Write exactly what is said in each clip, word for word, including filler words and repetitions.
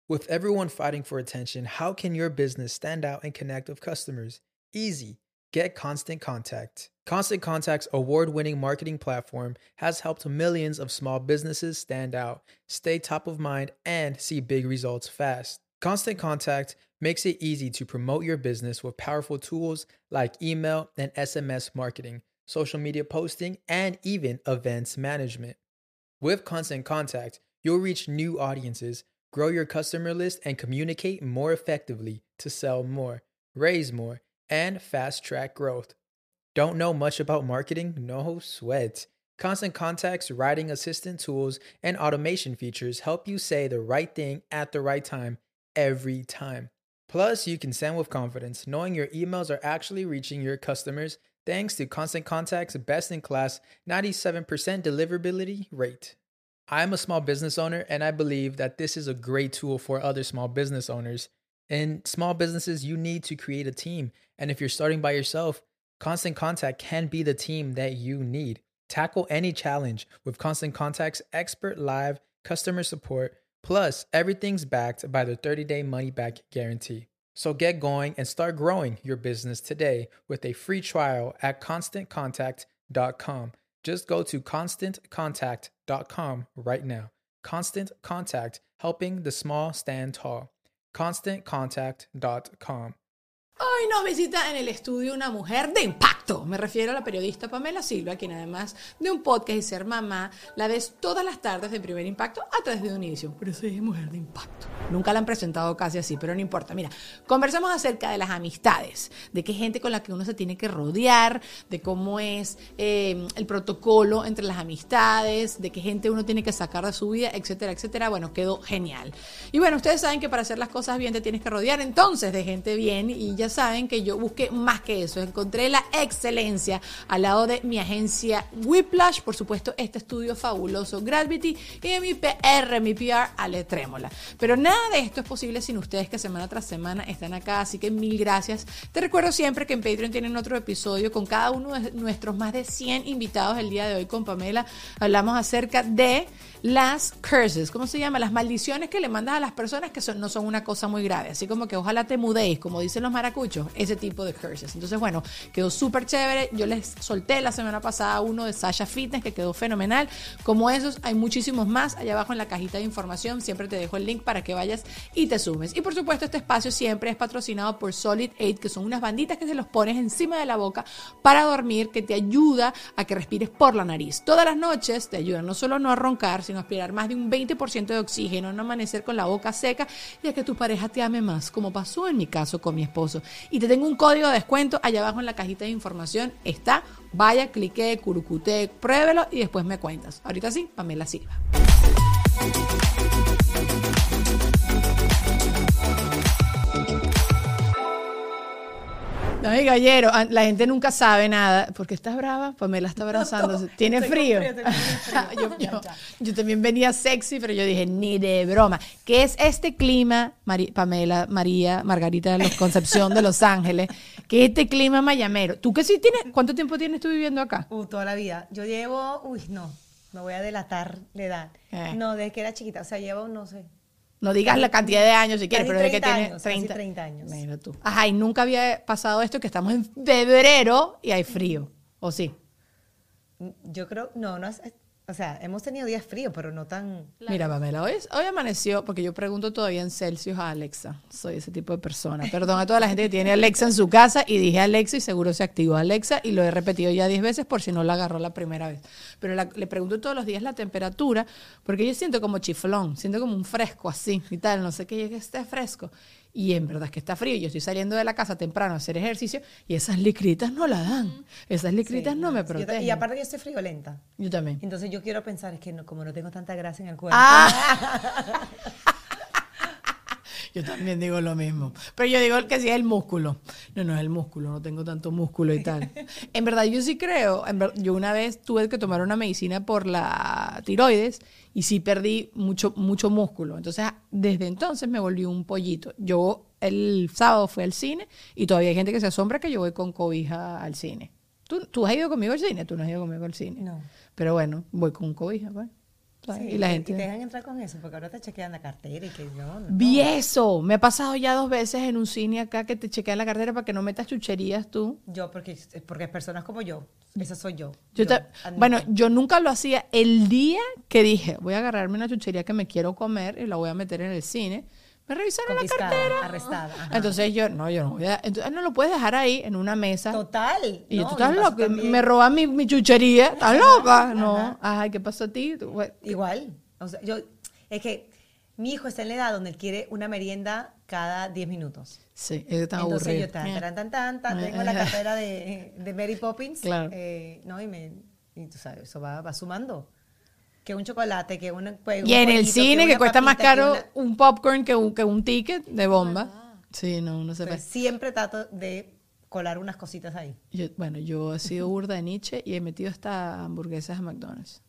With everyone fighting for attention, how can your business stand out and connect with customers? Easy. Get Constant Contact. Constant Contact's award-winning marketing platform has helped millions of small businesses stand out, stay top of mind, and see big results fast. Constant Contact makes it easy to promote your business with powerful tools like email and S M S marketing, social media posting, and even events management. With Constant Contact, you'll reach new audiences, grow your customer list, and communicate more effectively to sell more, raise more, and fast-track growth. Don't know much about marketing? No sweat. Constant Contact's writing assistant tools and automation features help you say the right thing at the right time every time. Plus, you can send with confidence, knowing your emails are actually reaching your customers thanks to Constant Contact's best-in-class ninety-seven percent deliverability rate. I'm a small business owner, and I believe that this is a great tool for other small business owners. In small businesses, you need to create a team, and if you're starting by yourself, Constant Contact can be the team that you need. Tackle any challenge with Constant Contact's expert live customer support, plus everything's backed by the thirty-day money-back guarantee. So get going and start growing your business today with a free trial at constant contact dot com. Just go to constant contact dot com right now. Constant Contact, helping the small stand tall. constant contact dot com. Hoy nos visita en el estudio una mujer de impacto. Me refiero a la periodista Pamela Silva, quien además de un podcast y ser mamá, la ves todas las tardes de Primer Impacto a través de Univision. Pero soy mujer de impacto. Nunca la han presentado casi así, pero no importa. Mira, conversamos acerca de las amistades, de qué gente con la que uno se tiene que rodear, de cómo es eh, el protocolo entre las amistades, de qué gente uno tiene que sacar de su vida, etcétera, etcétera. Bueno, quedó genial. Y bueno, ustedes saben que para hacer las cosas bien te tienes que rodear entonces de gente bien, y ya saben que yo busqué más que eso. Encontré la excelencia al lado de mi agencia Whiplash, por supuesto este estudio fabuloso Gravity, y de mi P R, mi P R Ale Trémola. Pero nada de esto es posible sin ustedes, que semana tras semana están acá, así que mil gracias. Te recuerdo siempre que en Patreon tienen otro episodio con cada uno de nuestros más de cien invitados. El día de hoy con Pamela hablamos acerca de las curses, ¿cómo se llama? Las maldiciones que le mandas a las personas que son, no son una cosa muy grave, así como que ojalá te mudéis, como dicen los maracuchos, ese tipo de curses. Entonces, bueno, quedó súper chévere. Yo les solté la semana pasada uno de Sasha Fitness que quedó fenomenal. Como esos, hay muchísimos más. Allá abajo en la cajita de información siempre te dejo el link para que vayas y te sumes. Y por supuesto, este espacio siempre es patrocinado por Solid Eight, que son unas banditas que se los pones encima de la boca para dormir, que te ayuda a que respires por la nariz. Todas las noches te ayudan no solo a no roncar, sino a aspirar más de un veinte por ciento de oxígeno, no amanecer con la boca seca y a que tu pareja te ame más, como pasó en mi caso con mi esposo. Y te tengo un código de descuento allá abajo en la cajita de información. Está, vaya, clique, curucute, pruébelo y después me cuentas. Ahorita sí, Pamela Silva. No, mi gallero, la gente nunca sabe nada. ¿Por qué estás brava? Pamela está abrazándose. ¿Tiene frío? frío, frío. yo, yo, yo también venía sexy, pero yo dije, ni de broma. ¿Qué es este clima, Mari, Pamela, María, Margarita de los Concepción de Los Ángeles? ¿Qué es este clima mayamero? ¿Tú qué sí tienes? ¿Cuánto tiempo tienes tú viviendo acá? Uh, toda la vida. Yo llevo, uy, no, me voy a delatar la edad. Eh. No, desde que era chiquita, o sea, llevo, no sé. No digas la cantidad de años si quieres, pero de que tienes treinta, treinta años. Mira tú. Ajá, y nunca había pasado esto, que estamos en febrero y hay frío, ¿o sí? Yo creo, no, no, o sea, hemos tenido días fríos, pero no tan... Mira, Pamela, hoy, hoy amaneció, porque yo pregunto todavía en Celsius a Alexa. Soy ese tipo de persona. Perdón a toda la gente que tiene Alexa en su casa, y dije Alexa y seguro se activó Alexa, y lo he repetido ya diez veces por si no la agarró la primera vez. Pero la, le pregunto todos los días la temperatura, porque yo siento como chiflón, siento como un fresco así y tal, no sé qué, que esté fresco. Y en verdad es que está frío. Yo estoy saliendo de la casa temprano a hacer ejercicio y esas licritas no la dan. Esas licritas sí, no, no me protegen. Yo, y aparte yo estoy friolenta. Yo también. Entonces yo quiero pensar, es que no, como no tengo tanta grasa en el cuerpo. Ah. Yo también digo lo mismo. Pero yo digo que sí es el músculo. No, no es el músculo, no tengo tanto músculo y tal. En verdad yo sí creo, en verdad, yo una vez tuve que tomar una medicina por la tiroides y sí perdí mucho, mucho músculo. Entonces desde entonces me volví un pollito. Yo el sábado fui al cine y todavía hay gente que se asombra que yo voy con cobija al cine. ¿Tú, tú has ido conmigo al cine? ¿Tú no has ido conmigo al cine? No. Pero bueno, voy con cobija, pues. ¿sabes? Sí, y la y, gente... y te dejan entrar con eso, porque ahora te chequean la cartera y que no, no. Vi eso, me ha pasado ya dos veces en un cine acá que te chequean la cartera para que no metas chucherías tú. Yo, porque, porque personas como yo, esa soy yo. Yo yo te- bueno, yo nunca lo hacía. El día que dije, voy a agarrarme una chuchería que me quiero comer y la voy a meter en el cine, me revisaron la confiscada, cartera. arrestada. Ajá. Entonces yo, no, yo no voy a... Entonces, no lo puedes dejar ahí en una mesa. Total. Y yo, no, tú estás me pasó loca, también. me roban mi, mi chuchería, ¿estás loca? No, ay, ¿qué pasó a ti? Tú, bueno, Igual. O sea, yo, es que mi hijo está en la edad donde él quiere una merienda cada diez minutos. sí, es tan Entonces aburrido. yo tan, tan, tan, tan, tan, tengo la cartera de, de Mary Poppins. Claro. eh, no, y, me, y tú sabes, eso va, va sumando. Que un chocolate, que un, pues, Y un en el pollito, cine, que una cuesta más papita, que caro una- un popcorn que un, que un ticket de bomba. Sí, no, no se Entonces, ve. siempre trato de colar unas cositas ahí. Yo, bueno, yo he sido burda de Nietzsche y he metido hasta hamburguesas de McDonald's.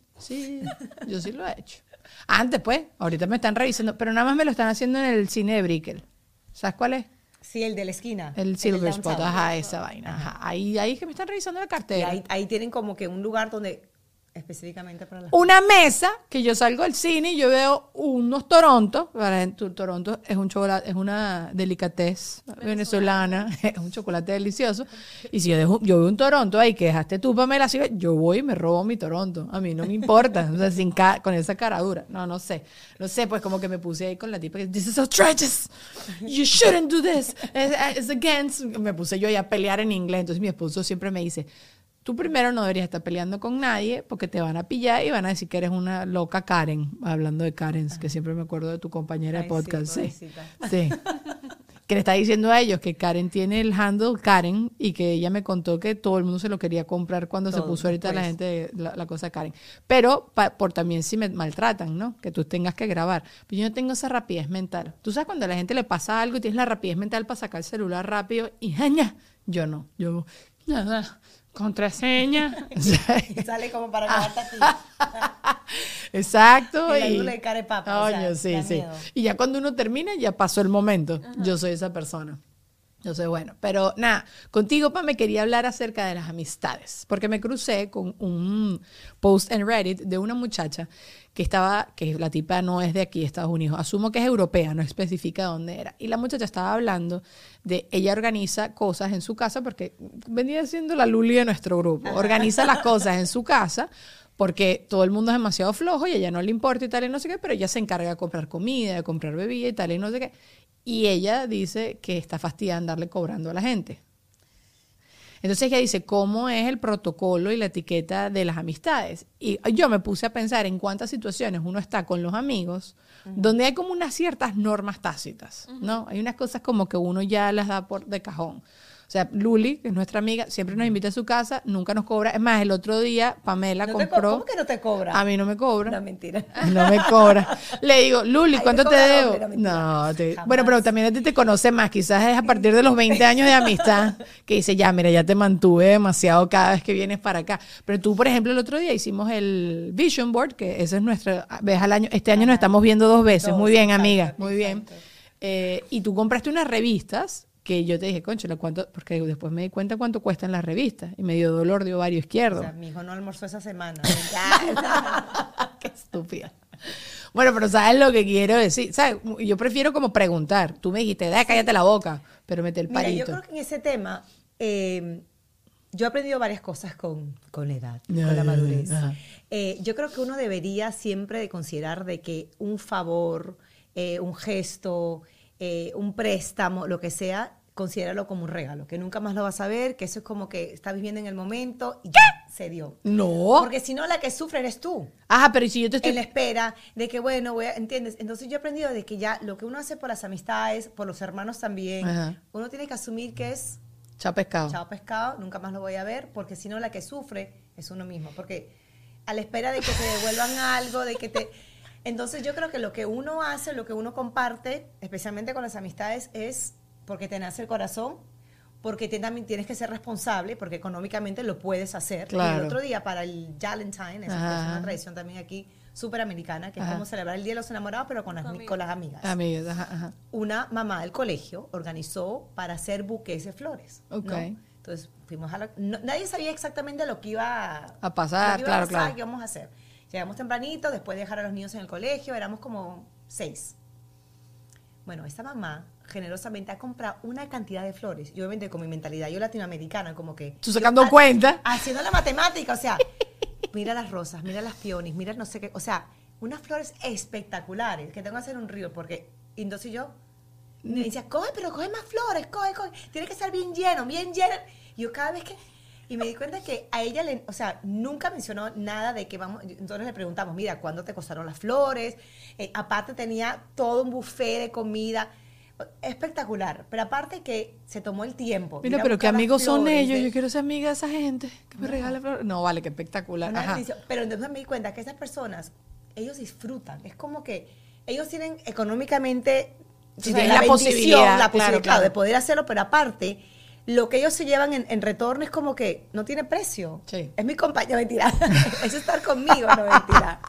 Sí, yo sí lo he hecho. Antes, pues, ahorita me están revisando, pero nada más me lo están haciendo en el cine de Brickell. ¿Sabes cuál es? Sí, el de la esquina. El del Silver Spot, downtown. ajá, esa vaina. Ajá. Ahí, ahí es que me están revisando la Y cartera. ahí, ahí tienen como que un lugar donde específicamente para las... Una mesa que yo salgo al cine y yo veo unos Toronto. Para tu- Toronto es un chocolate, es una delicatez venezolana, es un chocolate delicioso. Y si yo, dejo, yo veo un Toronto ahí que dejaste tú, Pamela, así, yo voy y me robo mi Toronto. A mí no me importa, o sea, sin ca- con esa cara dura. No, no sé. No sé, pues como que me puse ahí con la tipa que this is outrageous. You shouldn't do this. It's, it's against. Me puse yo ahí a pelear en inglés. Entonces mi esposo siempre me dice, tú primero no deberías estar peleando con nadie porque te van a pillar y van a decir que eres una loca Karen. Hablando de Karens, que siempre me acuerdo de tu compañera de Ay, podcast. sí, Sí, pobrecita. sí. Que le está diciendo a ellos que Karen tiene el handle Karen y que ella me contó que todo el mundo se lo quería comprar cuando se Todo, puso ahorita la después. gente la, la cosa Karen. Pero pa- por también si me maltratan, ¿no? Que tú tengas que grabar. Pero yo no tengo esa rapidez mental. Tú sabes cuando a la gente le pasa algo y tienes la rapidez mental para sacar el celular rápido y ¡jaña! Yo no. Yo nada. Contraseña. Y sale como para grabarte a ti. Exacto. Y la lula de cara de papa, o sea, Coño, sí, da sí. miedo. Y ya cuando uno termina, ya pasó el momento. Yo soy esa persona. Yo soy bueno. Pero nada, contigo, Pa, me quería hablar acerca de las amistades. Porque me crucé con un post en Reddit de una muchacha que estaba, que la tipa no es de aquí, de Estados Unidos. Asumo que es europea, no especifica dónde era. Y la muchacha estaba hablando de, ella organiza cosas en su casa, porque venía siendo la Luli de nuestro grupo. Organiza las cosas en su casa porque todo el mundo es demasiado flojo y a ella no le importa y tal y no sé qué, pero ella se encarga de comprar comida, de comprar bebida y tal y no sé qué. Y ella dice que está fastidiada en darle cobrando a la gente. Entonces ella dice, ¿cómo es el protocolo y la etiqueta de las amistades? Y yo me puse a pensar en cuántas situaciones uno está con los amigos uh-huh. donde hay como unas ciertas normas tácitas, uh-huh. ¿no? Hay unas cosas como que uno ya las da por de cajón. O sea, Luli, que es nuestra amiga, siempre nos invita a su casa, nunca nos cobra. Es más, el otro día Pamela ¿No te co- compró... ¿Cómo que no te cobra? A mí no me cobra. No, mentira. No me cobra. Le digo, Luli, Ay, ¿cuánto me te cobra debo? doble, no, mentira. No, te- Jamás. bueno, pero también a ti te conoce más. Quizás es a partir de los veinte años de amistad que dice, ya, mira, ya te mantuve demasiado cada vez que vienes para acá. Pero tú, por ejemplo, el otro día hicimos el Vision Board, que ese es nuestra vez al año. Este año nos estamos viendo dos veces. Dos, Muy bien, exacto, amiga. Muy exacto. bien. Eh, y tú compraste unas revistas que yo te dije, concha, ¿cuánto? Porque después me di cuenta cuánto cuestan las revistas y me dio dolor de ovario izquierdo. O sea, mi hijo no almorzó esa semana. Ya. Qué estúpida. Bueno, pero ¿sabes lo que quiero decir? ¿Sabes? Yo prefiero como preguntar. Tú me dijiste, da, cállate la boca, pero mete el Mira, palito. yo creo que en ese tema eh, yo he aprendido varias cosas con, con la edad, Ya, con la ya, madurez. ajá. Eh, yo creo que uno debería siempre de considerar de que un favor, eh, un gesto, eh, un préstamo, lo que sea, considéralo como un regalo, que nunca más lo vas a ver, que eso es como que estás viviendo en el momento y ya se dio. No. Porque si no, la que sufre eres tú. Ajá, pero ¿y si yo te estoy... En la espera de que, bueno, voy a- ¿entiendes? Entonces yo he aprendido de que ya lo que uno hace por las amistades, por los hermanos también, Ajá. uno tiene que asumir que es Chao pescado. chao pescado, nunca más lo voy a ver, porque si no la que sufre es uno mismo. Porque a la espera de que te devuelvan algo, de que te... Entonces yo creo que lo que uno hace, lo que uno comparte, especialmente con las amistades, es porque te nace el corazón, porque te, también tienes que ser responsable, porque económicamente lo puedes hacer. Claro. Y el otro día para el Valentine, esa que es Ajá. una tradición también aquí súper americana, que Ajá. es como celebrar el Día de los Enamorados, pero con las, con las amigas. Amigas, ajá, ajá. Una mamá del colegio organizó para hacer buques de flores. ¿no? Ok. Entonces fuimos a la... no- nadie sabía exactamente lo que iba A pasar, lo que iba claro, a pasar, claro. qué íbamos a hacer. Llegamos tempranito, después de dejar a los niños en el colegio, éramos como seis. Bueno, esta mamá generosamente ha comprado una cantidad de flores. Yo obviamente con mi mentalidad, yo latinoamericana, como que... Tú sacando yo, cuenta. Haciendo la matemática, o sea, mira las rosas, mira las peonis, mira no sé qué, o sea, unas flores espectaculares, que tengo que hacer un río, porque y entonces yo me decía, coge, pero coge más flores, coge, coge, tiene que estar bien lleno, bien lleno. Y yo cada vez que... Y me di cuenta que a ella, le, o sea, nunca mencionó nada de que vamos... Entonces le preguntamos, mira, ¿cuándo te costaron las flores? Eh, aparte tenía todo un buffet de comida espectacular. Pero aparte que se tomó el tiempo. Mira, pero qué amigos son ellos. De... Yo quiero ser amiga de esa gente que me no. regale flores. No, vale, qué espectacular. Ajá. Pero entonces me di cuenta que esas personas, ellos disfrutan. Es como que ellos tienen económicamente sí, o sea, la, la posibilidad, la posibilidad claro, claro. de poder hacerlo, pero aparte... Lo que ellos se llevan en, en retorno es como que no tiene precio. Sí. Es mi compañía, mentira. Es estar conmigo, no mentira.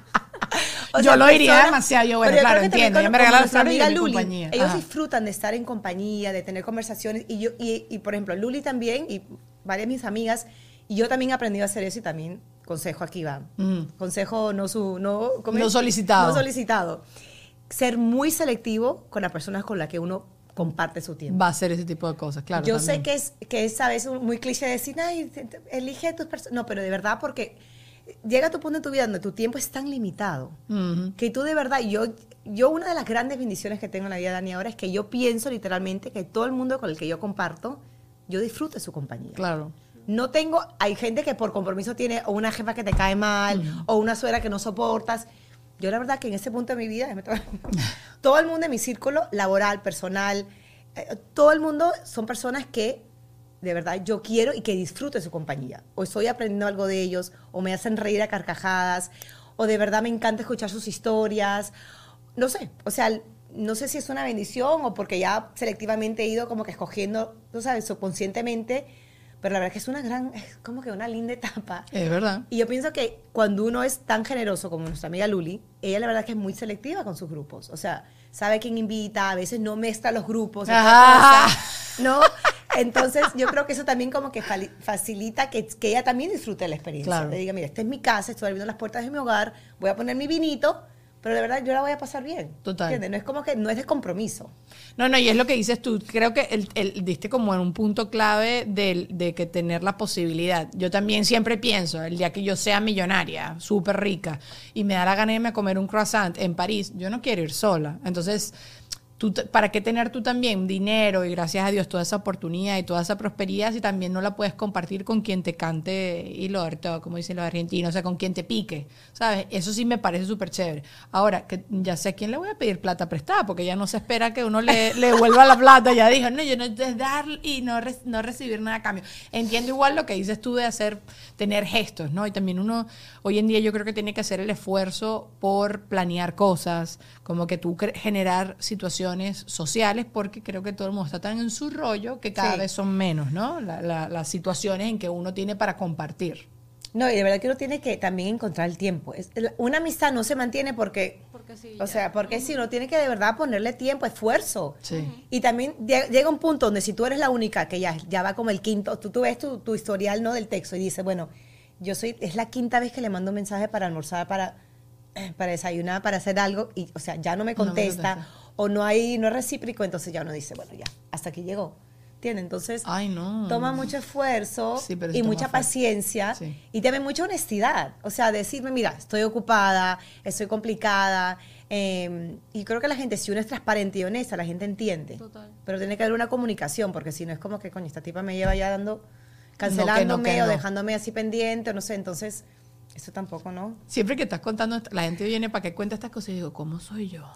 O yo sea, lo iría demasiado, yo, bueno, yo claro, entiendo. Yo me regalo las flores y mi Luli, compañía. Ellos Ajá. disfrutan de estar en compañía, de tener conversaciones. Y, yo, y, y, por ejemplo, Luli también, y varias de mis amigas, y yo también he aprendido a hacer eso y también, consejo aquí va. Mm. Consejo no, su, no, no solicitado. No solicitado. Ser muy selectivo con las personas con las que uno comparte su tiempo. Va a hacer ese tipo de cosas, claro. Yo también. sé que es, que es a veces muy cliché decir, ay, elige tus personas. No, pero de verdad, porque llega a tu punto en tu vida donde tu tiempo es tan limitado, uh-huh. que tú de verdad, yo, yo una de las grandes bendiciones que tengo en la vida de Dani ahora es que yo pienso literalmente que todo el mundo con el que yo comparto, yo disfruto de su compañía. Claro. No tengo, hay gente que por compromiso tiene o una jefa que te cae mal, uh-huh. o una suegra que no soportas. Yo la verdad que en ese punto de mi vida, todo el mundo en mi círculo laboral, personal, eh, todo el mundo son personas que de verdad yo quiero y que disfruto de su compañía. O estoy aprendiendo algo de ellos, o me hacen reír a carcajadas, o de verdad me encanta escuchar sus historias. No sé, o sea, no sé si es una bendición o porque ya selectivamente he ido como que escogiendo, tú sabes, subconscientemente. Pero la verdad es que es una gran, es como que una linda etapa. Es verdad. Y yo pienso que cuando uno es tan generoso como nuestra amiga Luli, ella la verdad es que es muy selectiva con sus grupos. O sea, sabe quién invita, a veces no mezcla los grupos, Ajá. Cosa, ¿no? Entonces yo creo que eso también como que facilita que, que ella también disfrute de la experiencia. Claro. Le diga, mira, esta es mi casa, estoy abriendo las puertas de mi hogar, voy a poner mi vinito, pero de verdad yo la voy a pasar bien. Total. ¿Entiendes? No es como que, no es de compromiso. No, no, y es lo que dices tú. Creo que el, el, diste como en un punto clave de, de que tener la posibilidad. Yo también siempre pienso, el día que yo sea millonaria, súper rica, y me da la gana de irme a comer un croissant en París, yo no quiero ir sola. Entonces, tú, ¿para qué tener tú también dinero y gracias a Dios toda esa oportunidad y toda esa prosperidad si también no la puedes compartir con quien te cante y lo harto, como dicen los argentinos, o sea, con quien te pique, ¿sabes? Eso sí me parece súper chévere. Ahora, que ya sé a quién le voy a pedir plata prestada, porque ya no se espera que uno le, le devuelva la plata, ya dijo, no, yo no es dar y no, re, no recibir nada a cambio. Entiendo igual lo que dices tú de hacer, tener gestos, ¿no? Y también uno, hoy en día yo creo que tiene que hacer el esfuerzo por planear cosas, como que tú generar situaciones sociales, porque creo que todo el mundo está tan en su rollo que cada sí. vez son menos, ¿no? La, la, las situaciones en que uno tiene para compartir. No, y de verdad que uno tiene que también encontrar el tiempo. Es, una amistad no se mantiene porque, porque sí, o sea, porque uh-huh. si uno tiene que de verdad ponerle tiempo, esfuerzo. Sí. Y también llega un punto donde si tú eres la única que ya, ya va como el quinto, tú, tú ves tu, tu historial, ¿no? Del texto y dices, bueno, yo soy, es la quinta vez que le mando un mensaje para almorzar, para, para desayunar, para hacer algo, y, o sea, ya no me contesta. No me o no hay, no es recíproco, entonces ya uno dice, bueno, ya, hasta aquí llegó. ¿Entiendes? Entonces, Ay, no. toma mucho esfuerzo sí, y mucha fuerza. paciencia sí. y también mucha honestidad. O sea, decirme, mira, estoy ocupada, estoy complicada. Eh, y creo que la gente, si uno es transparente y honesta, la gente entiende. Total. Pero tiene que haber una comunicación, porque si no es como que, coño, esta tipa me lleva ya dando, cancelándome no, que no, que no. o dejándome así pendiente, o no sé, entonces... Eso tampoco, ¿no? Siempre que estás contando, la gente viene para que cuente estas cosas y digo, ¿cómo soy yo?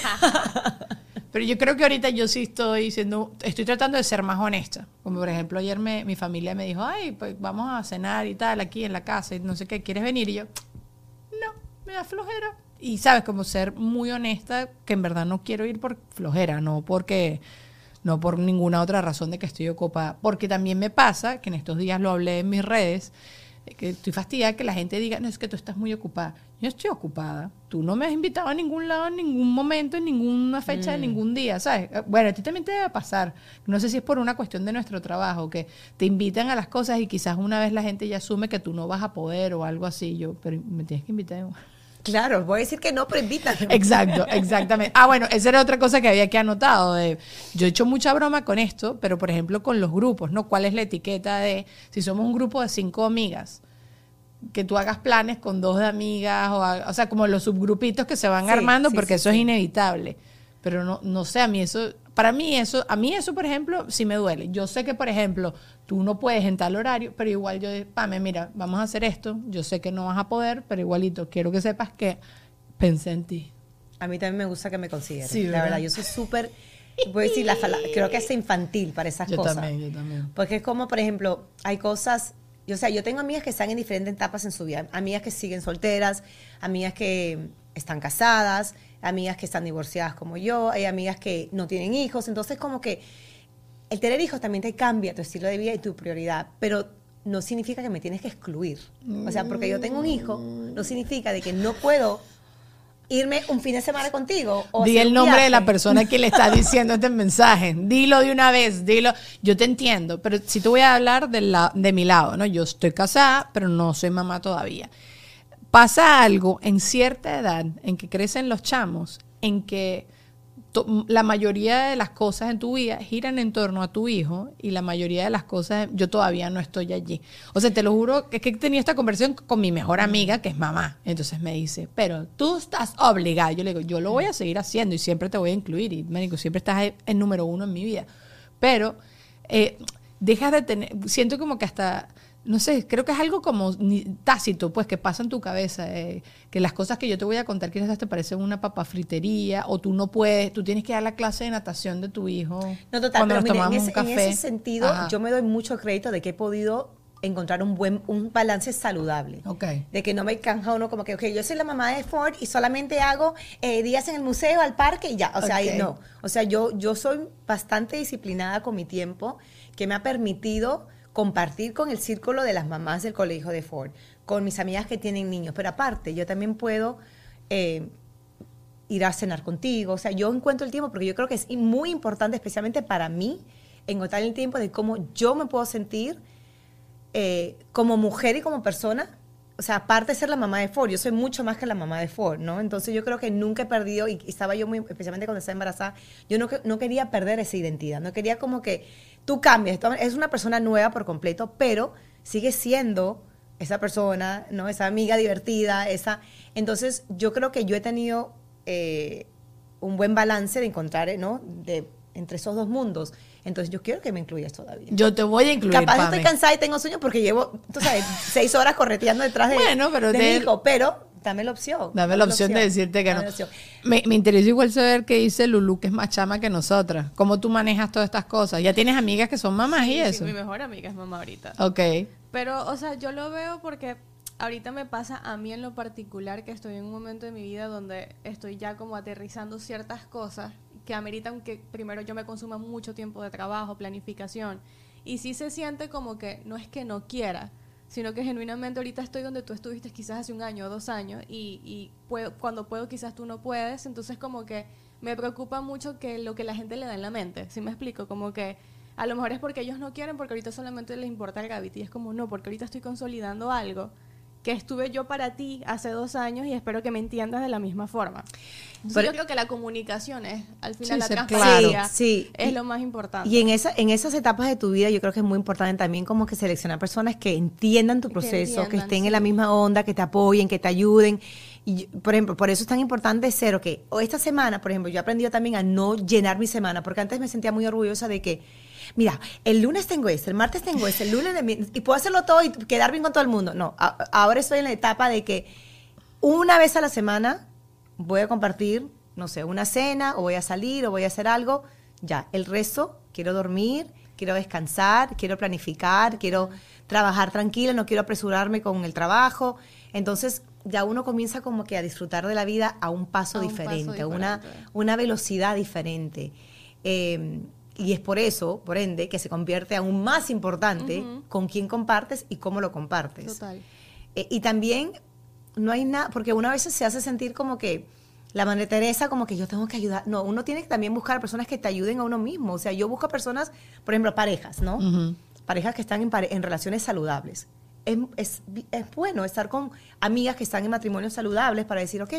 Pero yo creo que ahorita yo sí estoy siendo, estoy tratando de ser más honesta. Como por ejemplo, ayer me, mi familia me dijo, ay, pues vamos a cenar y tal, aquí en la casa, y no sé qué, ¿quieres venir? Y yo, no, me da flojera. Y sabes, como ser muy honesta, que en verdad no quiero ir por flojera, no porque... no por ninguna otra razón de que estoy ocupada. Porque también me pasa, que en estos días lo hablé en mis redes, que estoy fastidiada que la gente diga, no, es que tú estás muy ocupada. Yo estoy ocupada. Tú no me has invitado a ningún lado en ningún momento, en ninguna fecha, en Mm. ningún día, ¿sabes? Bueno, a ti también te debe pasar. No sé si es por una cuestión de nuestro trabajo, que te invitan a las cosas y quizás una vez la gente ya asume que tú no vas a poder o algo así. Yo, pero me tienes que invitar igual. Claro, voy a decir que no, pero invítame. Exacto, exactamente. Ah, bueno, esa era otra cosa que había que anotado. De, yo he hecho mucha broma con esto, pero por ejemplo con los grupos, ¿no? ¿Cuál es la etiqueta de si somos un grupo de cinco amigas? Que tú hagas planes con dos de amigas, o, a- o sea, como los subgrupitos que se van Sí, armando, sí, porque sí, eso sí. es inevitable. Pero no, no sé, a mí eso, para mí eso, a mí eso, por ejemplo, sí me duele. Yo sé que, por ejemplo, tú no puedes en tal horario, pero igual yo, Pame, mira, vamos a hacer esto. Yo sé que no vas a poder, pero igualito, quiero que sepas que pensé en ti. A mí también me gusta que me consideren. Sí, la ¿verdad? verdad, yo soy súper, voy a decir, la fala- creo que es infantil para esas Yo cosas. también, yo también. Porque es como, por ejemplo, hay cosas, yo, o sea, yo tengo amigas que están en diferentes etapas en su vida. Amigas que siguen solteras, amigas que están casadas, amigas que están divorciadas como yo, hay amigas que no tienen hijos. Entonces, como que el tener hijos también te cambia tu estilo de vida y tu prioridad, pero no significa que me tienes que excluir. O sea, porque yo tengo un hijo, no significa de que no puedo irme un fin de semana contigo. O Di hacer el un nombre de viaje. la persona que le está diciendo este mensaje. Dilo de una vez, dilo. Yo te entiendo, pero si te voy a hablar de, la, de mi lado, ¿no? Yo estoy casada, pero no soy mamá todavía. Pasa algo en cierta edad en que crecen los chamos, en que to- la mayoría de las cosas en tu vida giran en torno a tu hijo y la mayoría de las cosas, yo todavía no estoy allí. O sea, te lo juro, que es que he tenido esta conversación con mi mejor amiga, que es mamá. Entonces me dice, pero tú estás obligada. Yo le digo, yo lo voy a seguir haciendo y siempre te voy a incluir. Y, marico, siempre estás en número uno en mi vida. Pero eh, dejas de tener, siento como que hasta... No sé, creo que es algo como ni- tácito, pues, que pasa en tu cabeza, eh, que las cosas que yo te voy a contar quizás te parecen una papafritería, o tú no puedes, tú tienes que dar la clase de natación de tu hijo. No, total, cuando pero nos mira, en tomamos ese, un café. en ese sentido, Ajá. yo me doy mucho crédito de que he podido encontrar un buen un balance saludable. Ok. De que no me canja uno como que, ok, yo soy la mamá de Ford y solamente hago eh, días en el museo, al parque y ya. O sea, Ok. ahí no. O sea, yo, yo soy bastante disciplinada con mi tiempo, que me ha permitido compartir con el círculo de las mamás del colegio de Ford, con mis amigas que tienen niños. Pero aparte, yo también puedo eh, ir a cenar contigo. O sea, yo encuentro el tiempo porque yo creo que es muy importante, especialmente para mí, encontrar el tiempo de cómo yo me puedo sentir eh, como mujer y como persona. O sea, aparte de ser la mamá de Ford, yo soy mucho más que la mamá de Ford, ¿no? Entonces yo creo que nunca he perdido, y estaba yo muy, especialmente cuando estaba embarazada, yo no, que- no quería perder esa identidad, no quería como que tú cambies, tú es una persona nueva por completo, pero sigue siendo esa persona, ¿no? Esa amiga divertida, esa... Entonces yo creo que yo he tenido eh, un buen balance de encontrar, ¿no? De, entre esos dos mundos. Entonces yo quiero que me incluyas todavía. Yo te voy a incluir, Capaz Pame. estoy cansada y tengo sueño porque llevo, tú sabes, seis horas correteando detrás de, Bueno, pero de de- mi hijo, pero dame la opción. Dame la opción de decirte que no. Dame la opción. Me, me interesa igual saber qué dice Lulú, que es más chama que nosotras. ¿Cómo tú manejas todas estas cosas? ¿Ya tienes amigas que son mamás y Sí, eso? sí, mi mejor amiga es mamá ahorita. Ok. Pero, o sea, yo lo veo porque ahorita me pasa a mí en lo particular que estoy en un momento de mi vida donde estoy ya como aterrizando ciertas cosas que ameritan que primero yo me consuma mucho tiempo de trabajo, planificación. Y sí se siente como que no es que no quiera, sino que genuinamente ahorita estoy donde tú estuviste quizás hace un año o dos años y, y puedo, cuando puedo quizás tú no puedes. Entonces como que me preocupa mucho que lo que la gente le da en la mente. ¿Sí me explico? Como que a lo mejor es porque ellos no quieren, porque ahorita solamente les importa el Gravity. Y es como, no, porque ahorita estoy consolidando algo que estuve yo para ti hace dos años y espero que me entiendas de la misma forma. Entonces, Pero- yo creo que la comunicación es, al final, Sí, la ser transparencia Sí, sí. es Y- lo más importante. Y en, esa, en esas etapas de tu vida yo creo que es muy importante también como que seleccionar personas que entiendan tu Que proceso, que, entiendan, estén sí. en la misma onda, que te apoyen, que te ayuden. Y yo- por ejemplo, por eso es tan importante ser, ok, o esta semana, por ejemplo, yo he aprendido también a no llenar mi semana, porque antes me sentía muy orgullosa de que, mira, el lunes tengo esto, el martes tengo esto, el lunes de mi- y puedo hacerlo todo y quedar bien con todo el mundo. No, a- ahora estoy en la etapa de que una vez a la semana voy a compartir, no sé, una cena, o voy a salir, o voy a hacer algo. Ya, el resto, quiero dormir, quiero descansar, quiero planificar, quiero trabajar tranquila, no quiero apresurarme con el trabajo. Entonces, ya uno comienza como que a disfrutar de la vida a un paso A un paso diferente, a una, diferente. una velocidad diferente. Eh, y es por eso, por ende, que se convierte aún más importante uh-huh. con quién compartes y cómo lo compartes. Total. Eh, y también no hay nada, porque una vez se hace sentir como que la Madre Teresa, como que yo tengo que ayudar. No, uno tiene que también buscar personas que te ayuden a uno mismo. O sea, yo busco personas, por ejemplo, parejas, ¿no? Uh-huh. Parejas que están en, pare- en relaciones saludables. Es, es, es bueno estar con amigas que están en matrimonios saludables para decir, ok,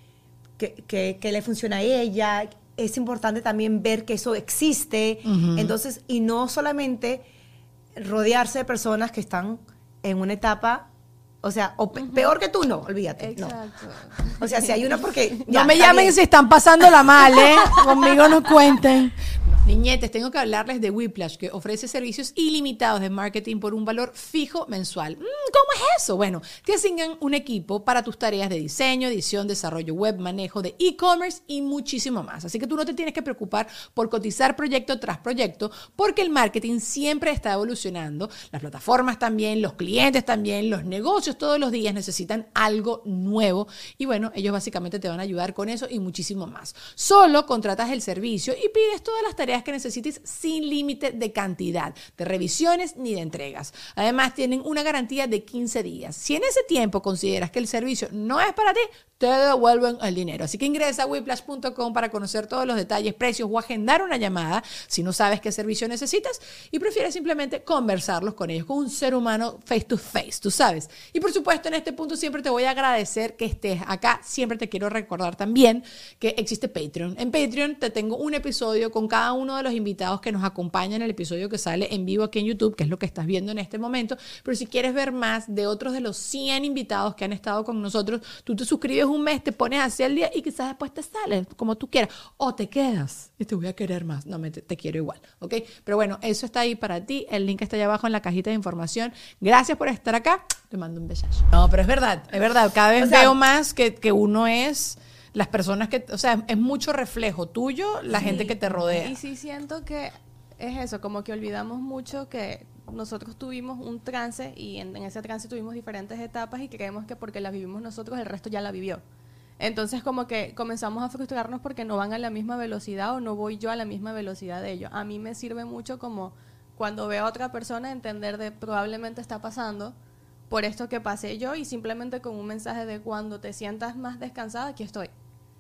que, que, que le funciona a ella. Es importante también ver que eso existe. Uh-huh. Entonces, y no solamente rodearse de personas que están en una etapa... O sea, o pe- uh-huh. peor que tú, no, olvídate. Exacto. No. O sea, si hay uno porque... Ya, no me llamen bien. Si están pasándola mal, ¿eh? Conmigo no cuenten. Niñetes, tengo que hablarles de Whiplash, que ofrece servicios ilimitados de marketing por un valor fijo mensual. ¿Cómo es eso? Bueno, te asignan un equipo para tus tareas de diseño, edición, desarrollo web, manejo de e-commerce y muchísimo más. Así que tú no te tienes que preocupar por cotizar proyecto tras proyecto, porque el marketing siempre está evolucionando. Las plataformas también, los clientes también, los negocios todos los días necesitan algo nuevo. Y bueno, ellos básicamente te van a ayudar con eso y muchísimo más. Solo contratas el servicio y pides todas las tareas que necesites sin límite de cantidad, de revisiones ni de entregas. Además, tienen una garantía de quince días. Si en ese tiempo consideras que el servicio no es para ti, te devuelven el dinero. Así que ingresa a whiplash punto com para conocer todos los detalles, precios o agendar una llamada si no sabes qué servicio necesitas y prefieres simplemente conversarlos con ellos, con un ser humano face to face, tú sabes. Y por supuesto, en este punto siempre te voy a agradecer que estés acá. Siempre te quiero recordar también que existe Patreon. En Patreon te tengo un episodio con cada uno de los invitados que nos acompañan en el episodio que sale en vivo aquí en YouTube, que es lo que estás viendo en este momento. Pero si quieres ver más de otros de los cien invitados que han estado con nosotros, tú te suscribes un mes, te pones así al día y quizás después te sales como tú quieras. O te quedas y te voy a querer más. No, me, te, te quiero igual, ¿ok? Pero bueno, eso está ahí para ti. El link está allá abajo en la cajita de información. Gracias por estar acá. Te mando un besazo. No, pero es verdad, es verdad. Cada vez o sea, veo más que, que uno es... Las personas que, o sea, es mucho reflejo tuyo, la sí. gente que te rodea. Y sí siento que es eso, como que olvidamos mucho que nosotros tuvimos un trance y en, en ese trance tuvimos diferentes etapas y creemos que porque las vivimos nosotros, el resto ya la vivió. Entonces como que comenzamos a frustrarnos porque no van a la misma velocidad o no voy yo a la misma velocidad de ellos. A mí me sirve mucho como cuando veo a otra persona entender de probablemente está pasando por esto que pasé yo y simplemente con un mensaje de cuando te sientas más descansada, aquí estoy.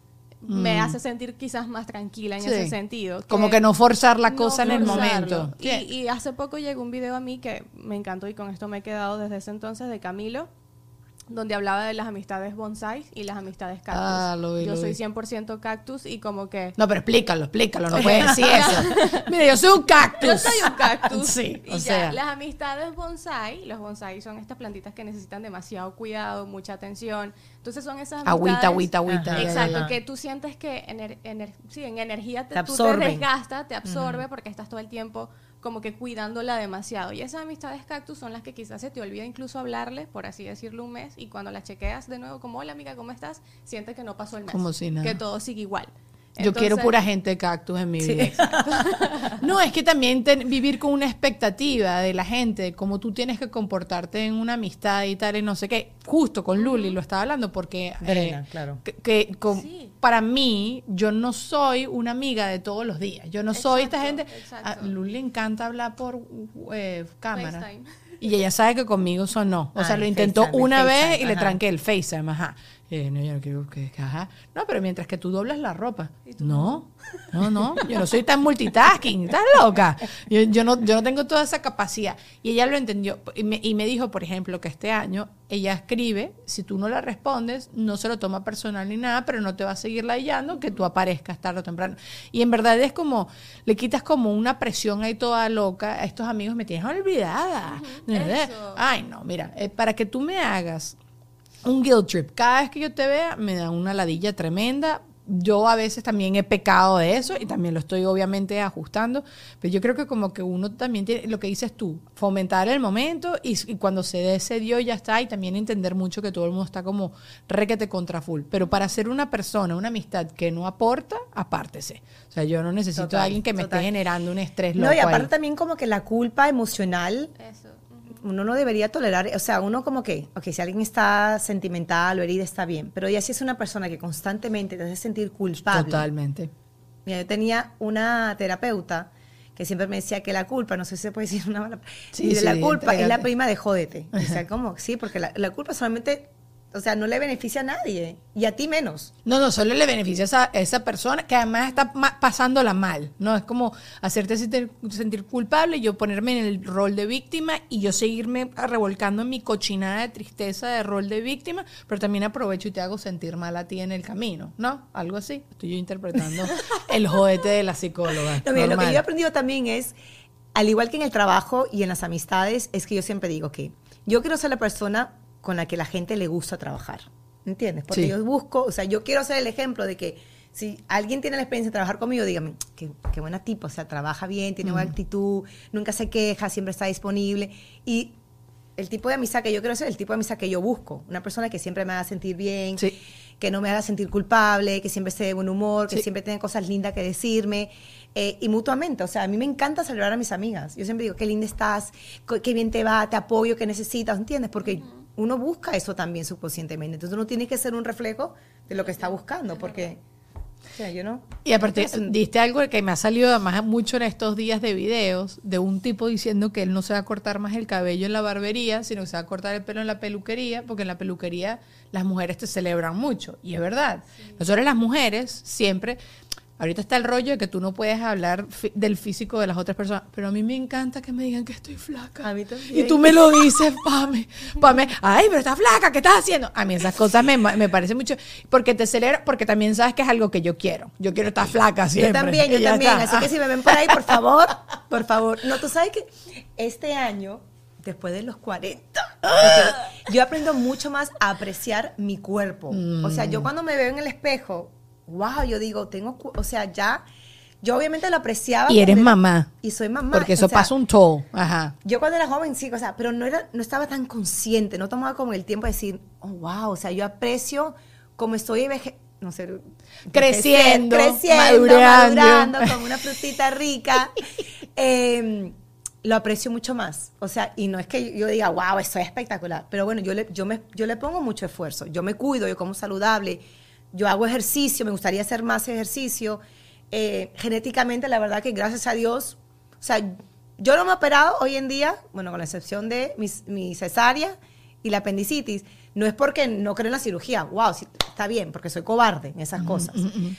Mm. Me hace sentir quizás más tranquila en sí. ese sentido. Que como que no forzar la no cosa en forzarlo. el momento. Y, y hace poco llegó un video a mí que me encantó y con esto me he quedado desde ese entonces de Camilo, donde hablaba de las amistades bonsai y las amistades cactus. Ah, lo vi, yo lo soy vi. cien por ciento cactus y como que... No, pero explícalo, explícalo, no puedes decir eso. Mira, yo soy un cactus. Yo soy un cactus. Sí, y o ya, sea. Las amistades bonsai, los bonsai son estas plantitas que necesitan demasiado cuidado, mucha atención. Entonces son esas amistades... Agüita, agüita, agüita. Ajá. Exacto, ya, ya. que tú sientes que ener, ener, sí, en energía te, te tú absorbe. te desgastas, te absorbe Uh-huh. porque estás todo el tiempo como que cuidándola demasiado. Y esas amistades cactus son las que quizás se te olvida incluso hablarle, por así decirlo, un mes, y cuando las chequeas de nuevo como, hola amiga, ¿cómo estás? Sientes que no pasó el mes. Como si nada. Que todo sigue igual. Yo Entonces, quiero pura gente de cactus en mi sí. vida. No, es que también ten, vivir con una expectativa de la gente, de cómo tú tienes que comportarte en una amistad y tal, y no sé qué. Justo con Luli lo estaba hablando porque Verena, eh, claro. que, que con, sí. para mí, yo no soy una amiga de todos los días. Yo no exacto, soy esta gente. A Luli le encanta hablar por eh, cámara. FaceTime. Y ella sabe que conmigo sonó. O Ay, sea, lo intentó FaceTime, una FaceTime, vez y ajá. le tranqué el FaceTime, ajá. Eh, no, yo no quiero que, que, ajá. No, pero mientras que tú doblas la ropa. No, no, no. Yo no soy tan multitasking. ¿Estás loca? Yo, yo, no, yo no tengo toda esa capacidad. Y ella lo entendió. Y me, y me dijo, por ejemplo, que este año ella escribe. Si tú no la respondes, no se lo toma personal ni nada, pero no te va a seguir layando que tú aparezcas tarde o temprano. Y en verdad es como, le quitas como una presión ahí toda loca. A estos amigos me tienes olvidada. Uh-huh. Eso. Ay, no, mira, eh, para que tú me hagas un guilt trip. Cada vez que yo te vea, me da una ladilla tremenda. Yo a veces también he pecado de eso y también lo estoy obviamente ajustando. Pero yo creo que como que uno también tiene, lo que dices tú, fomentar el momento y, y cuando se dé se dio ya está. Y también entender mucho que todo el mundo está como requete contra full. Pero para ser una persona, una amistad que no aporta, apártese. O sea, yo no necesito total, a alguien que me total. esté generando un estrés loco. No, y aparte ahí. También como que la culpa emocional... Eso. Uno no debería tolerar, o sea, uno como que, ok, si alguien está sentimental o herida está bien, pero ya si es una persona que constantemente te hace sentir culpable. Totalmente. Mira, yo tenía una terapeuta que siempre me decía que la culpa, no sé si se puede decir una mala, Sí, y sí, la culpa entrégate. es la prima de jódete. O sea, ¿cómo? Sí, porque la, la culpa solamente, o sea, no le beneficia a nadie, y a ti menos. No, no, solo le beneficia a esa, a esa persona que además está ma- pasándola mal, ¿no? Es como hacerte sentir, sentir culpable, yo ponerme en el rol de víctima y yo seguirme revolcando en mi cochinada de tristeza de rol de víctima, pero también aprovecho y te hago sentir mal a ti en el camino, ¿no? Algo así. Estoy yo interpretando el jodete de la psicóloga. No, mira, lo que normal. yo he aprendido también es, al igual que en el trabajo y en las amistades, es que yo siempre digo que yo quiero ser la persona con la que la gente le gusta trabajar, ¿entiendes? Porque Sí. yo busco, o sea, yo quiero ser el ejemplo de que si alguien tiene la experiencia de trabajar conmigo, dígame, qué, qué buena tipa, o sea, trabaja bien, tiene buena actitud, nunca se queja, siempre está disponible. Y el tipo de amistad que yo quiero ser, el tipo de amistad que yo busco, una persona que siempre me haga sentir bien, Sí. que no me haga sentir culpable, que siempre esté de buen humor, que Sí. siempre tenga cosas lindas que decirme, eh, y mutuamente. O sea, a mí me encanta celebrar a mis amigas. Yo siempre digo, qué linda estás, co- qué bien te va, te apoyo, qué necesitas, ¿entiendes? Porque uno busca eso también subconscientemente. Entonces uno tiene que ser un reflejo de lo que está buscando, porque, o sea, yo no... Y aparte, Es un- diste algo que me ha salido además mucho en estos días de videos, de un tipo diciendo que él no se va a cortar más el cabello en la barbería, sino que se va a cortar el pelo en la peluquería, porque en la peluquería las mujeres te celebran mucho. Y es verdad. Nosotros las mujeres siempre... Ahorita está el rollo de que tú no puedes hablar fi- del físico de las otras personas, pero a mí me encanta que me digan que estoy flaca. A mí también. Y tú me lo dices, Pame, Pame, ay, pero estás flaca, ¿qué estás haciendo? A mí esas cosas me, me parece mucho, porque te celebra, porque también sabes que es algo que yo quiero. Yo quiero estar flaca siempre. Yo también, yo Y ya también. está. Así que si me ven por ahí, por favor, por favor. No, tú sabes que este año, después de los cuarenta, porque yo aprendo mucho más a apreciar mi cuerpo. O sea, yo cuando me veo en el espejo, wow, yo digo, tengo, cu- o sea, ya, yo obviamente lo apreciaba. Y eres cuando era- mamá. Y soy mamá. Porque eso o sea, pasa un toll. Ajá. yo cuando era joven, sí, o sea, pero no, era, no estaba tan consciente, no tomaba como el tiempo de decir, oh, wow, o sea, yo aprecio como estoy veje- no sé, Creciendo, creciendo, madurando. madurando, como una frutita rica. Eh, lo aprecio mucho más. O sea, y no es que yo diga, wow, eso es espectacular. Pero bueno, yo le, yo, me, yo le pongo mucho esfuerzo. Yo me cuido, yo como saludable, yo hago ejercicio, me gustaría hacer más ejercicio. Eh, genéticamente, la verdad que gracias a Dios, o sea, yo no me he operado hoy en día, bueno, con la excepción de mi, mi cesárea y la apendicitis. No es porque no creo en la cirugía, wow, sí, está bien, porque soy cobarde en esas cosas.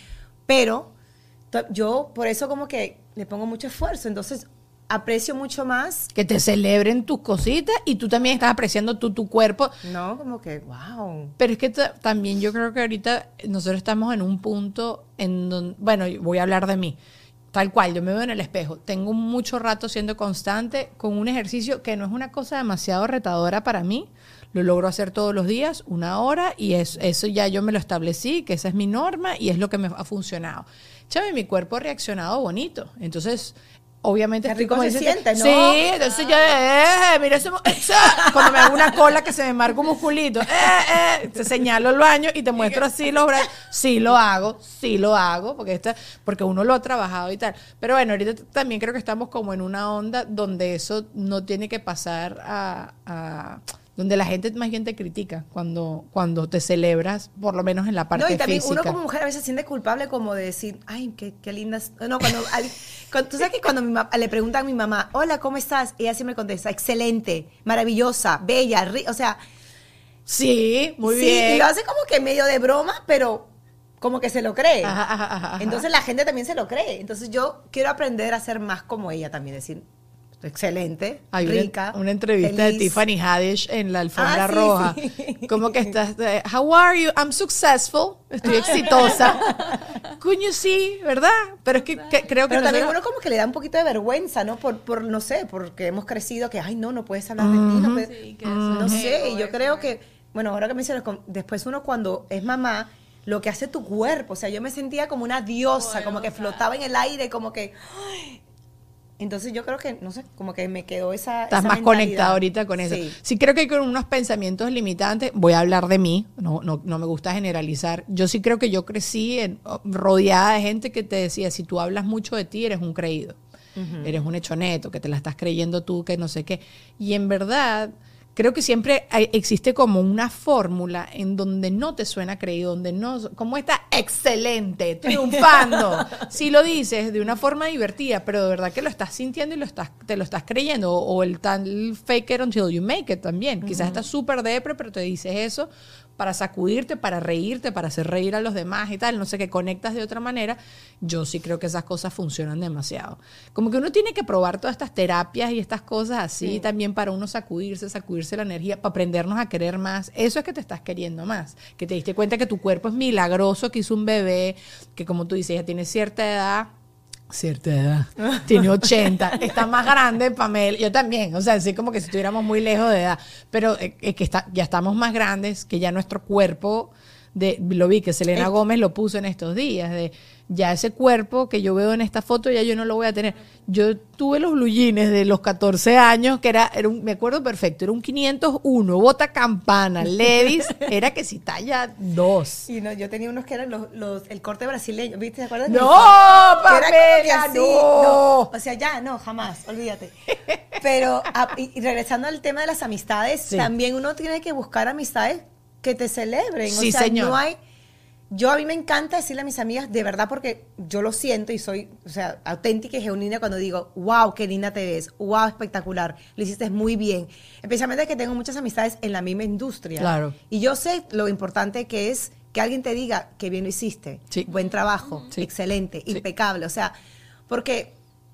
Pero to- yo por eso como que le pongo mucho esfuerzo, entonces aprecio mucho más, Que te celebren tus cositas y tú también estás apreciando tú tu cuerpo. ¿no? Como que, wow. Pero es que ta- también yo creo que ahorita nosotros estamos en un punto en donde, bueno, yo voy a hablar de mí, tal cual, yo me veo en el espejo, tengo mucho rato siendo constante con un ejercicio que no es una cosa demasiado retadora para mí, lo logro hacer todos los días, una hora, y es, eso ya yo me lo establecí, que esa es mi norma y es lo que me ha funcionado. Chame, mi cuerpo ha reaccionado bonito, entonces... Obviamente Qué estoy rico como se dices, siente, ¿no? Sí, entonces yo, eh, mira ese, mo- esa, cuando me hago una cola que se me marca un musculito, eh, eh, te señalo el baño y te muestro así los brazos. Sí lo hago, sí lo hago, porque esta, porque uno lo ha trabajado y tal. Pero bueno, ahorita también creo que estamos como en una onda donde eso no tiene que pasar a, a donde la gente más bien te critica cuando, cuando te celebras, por lo menos en la parte No, y también física. uno como mujer a veces se siente culpable como de decir, ay, qué, qué lindas. No, cuando, al- cuando- tú sabes que cuando mi ma- le preguntan a mi mamá, hola, ¿cómo estás? Ella siempre contesta, excelente, maravillosa, bella, ri-". O sea, Sí, muy sí, bien. y lo hace como que medio de broma, pero como que se lo cree. Ajá, ajá, ajá, ajá. Entonces la gente también se lo cree. Entonces yo quiero aprender a ser más como ella también, decir, excelente, Hay rica. una, una entrevista feliz. de Tiffany Haddish en la alfombra Ah, sí, roja. sí. Como que estás, de, how are you? I'm successful. Estoy exitosa. Coño, sí, ¿verdad? Pero es que, que creo que Pero también nosotros- uno como que le da un poquito de vergüenza, ¿no? Por, por no sé, porque hemos crecido que, ay, no, no puedes hablar de ti. No, puedes- Sí, que eso no es sé, ego, yo eso creo es. que, bueno, ahora que me mencionas, con- después uno cuando es mamá, lo que hace tu cuerpo, o sea, yo me sentía como una diosa, como que flotaba en el aire, como que... ay. Entonces yo creo que, no sé, como que me quedó esa estás esa más mentalidad. conectada ahorita con eso. Sí. Sí. creo que hay con unos pensamientos limitantes. Voy a hablar de mí, no, no, no me gusta generalizar. Yo sí creo que yo crecí en- rodeada de gente que te decía, si tú hablas mucho de ti, eres un creído. Eres un hecho neto, que te la estás creyendo tú, que no sé qué. Y en verdad, creo que siempre hay- existe como una fórmula en donde no te suena creído, donde no, como esta excelente, triunfando. Si lo dices de una forma divertida, pero de verdad que lo estás sintiendo y lo estás, te lo estás creyendo. O, o el tal fake it until you make it también. Uh-huh. Quizás estás súper depre, pero te dices eso para sacudirte, para reírte, para hacer reír a los demás y tal, no sé, que conectas de otra manera. Yo sí creo que esas cosas funcionan demasiado. Como que uno tiene que probar todas estas terapias y estas cosas así sí. también para uno sacudirse, sacudirse la energía, para aprendernos a querer más. Eso es que te estás queriendo más, que te diste cuenta que tu cuerpo es milagroso, que hizo un bebé, que como tú dices, ya tiene cierta edad, cierta edad, tiene ochenta, está más grande, Pamela, yo también, o sea, así como que si estuviéramos muy lejos de edad, pero es eh, que está, ya estamos más grandes, que ya nuestro cuerpo, de, lo vi que Selena eh. Gómez lo puso en estos días, de ya ese cuerpo que yo veo en esta foto ya yo no lo voy a tener. Yo tuve los blue jeans de los catorce años, que era, era un, me acuerdo perfecto, era un quinientos uno, bota campana, Levi's, era que si talla dos. Y no, yo tenía unos que eran los, los el corte brasileño, ¿viste? ¿Te acuerdas? No, Pamela, no. no. O sea, ya, no, jamás, olvídate. Pero, a, y, y regresando al tema de las amistades, sí. también uno tiene que buscar amistades que te celebren. Sí, o sea, señor. no hay... Yo a mí me encanta decirle a mis amigas, de verdad, porque yo lo siento y soy, o sea, auténtica y genuina cuando digo, wow, qué linda te ves, wow, espectacular, lo hiciste muy bien. Especialmente que tengo muchas amistades en la misma industria. Claro. Y yo sé lo importante que es que alguien te diga que bien lo hiciste, sí. buen trabajo, sí. excelente, sí. impecable. O sea, porque...